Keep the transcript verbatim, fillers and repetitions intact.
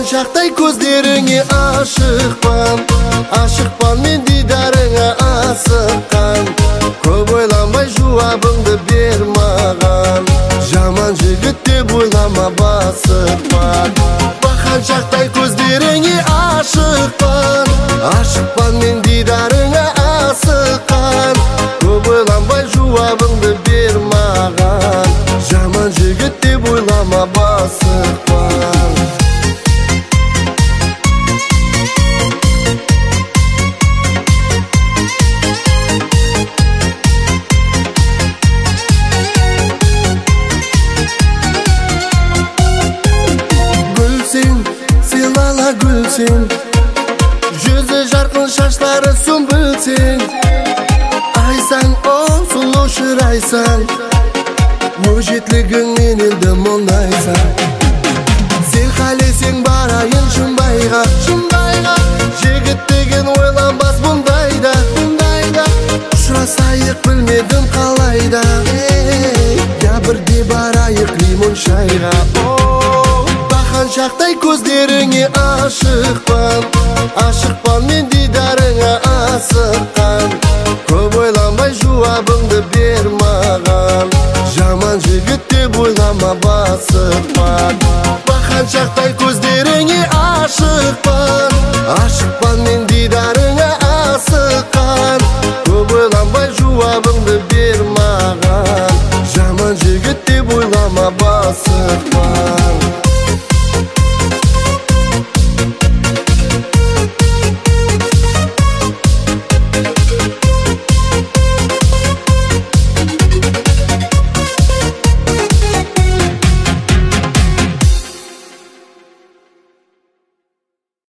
шақтай көздеріңе ашықпан, ашықпан мен дидарыңа асыққан. Көп ойланбай жауабыңды бер маған, жаман жігіт деп ойлама басықпан. Бақан шақтай көздеріңе ашықпан, ашықпан мен дидарыңа асыққан. Көп ойланбай жауабыңды бер маған, жаман жігіт деп ойлама басықпан. Сыйлала гүлсен, жүзі жарқын шаштары сүмбілсен. Айсаң, о, сұлу шырайсаң, өжетлігіңнен елді мұңайсаң. Сен қалесең барайын шымбайға, шымбайға. Жігіт деген ойланбас бұндайда, бұндайда. Ұшырасайық білмедім қалайда, я бірде барайық лимон шайға. Шақтай көздеріңе ашықпан, ашықпан мен дидарыңа асыққан. Көп ойланбай жауабыңды бер маған, жаман жігіт деп ойлама басықпан. Бақан шақтай